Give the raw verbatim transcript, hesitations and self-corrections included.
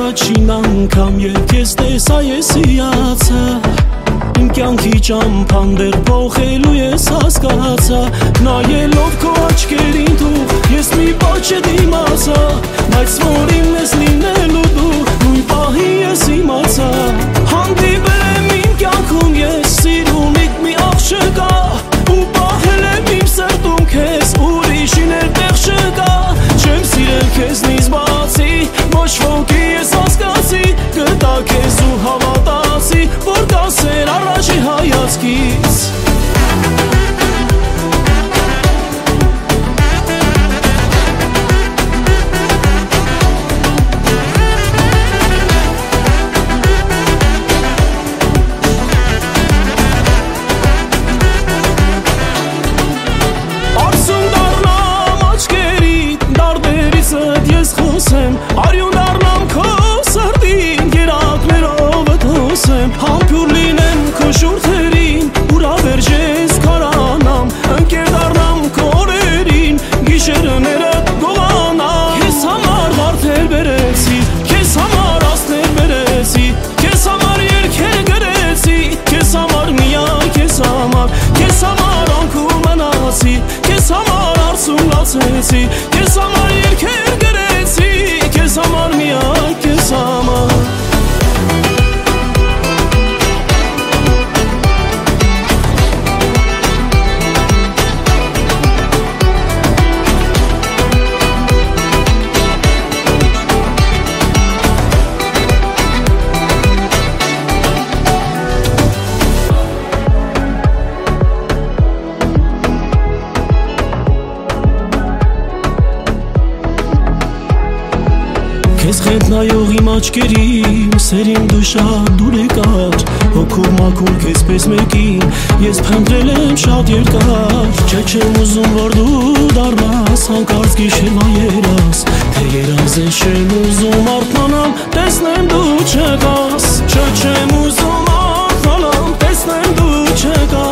առաջին անգամ երբ ես տեսա ես հիացա Իմ կյանքի ճամփան դեռ փոխելու ես հասկացա Նայելով քո աչքերին դու ես մի բաց չդիմացա Բայց որ իմն ես լինելու դու նույն պահի ես իմացա Հանդիպել եմ իմ կյանքում ես սիրունիդ մի աղջկա Ու պահել եմ իմ սրտում քեզ ուրիշին էլ տեղ չկա Չեմ սիրել քեզնից բացի ոչ ոքի ես հասկացի Գտա քեզ ու հավատացի որ կասեր առաջի հայացքից Արյուն դառնամ քո սրտին, գերակներով թոսեմ Համբյուր լինեմ քո շուրթերին, ուրավերջ ես քարանամ Ընկեր դառնամ քո օրերին, գիշերները գողանամ Քեզ համար վարդեր բերեցի, քեզ համար աստներ բերեցի Քեզ համար երգեր գրեցի, քեզ համար միայն քեզ համար Քեզ համար անքուն մնացի, քեզ համար արցուն լացեցի Քեզ համար երգեր գրեցի Քեզ համար միայն քեզ համար Քեզ խենթ նայող իմ աչքերին, սերին դու շատ դուր եկար Հոգով մաքուր քեզ պես մեկին, ես փնտրել եմ շատ երկար Չէ չեմ ուզում որ դու դառնաս, հանկարծ գիշերվա երաս Թե երազ ես չեմ ուզում արթնանամ, տեսնեմ դու չկաս Չէ չեմ ուզում արթնանամ, տեսնեմ դու չկաս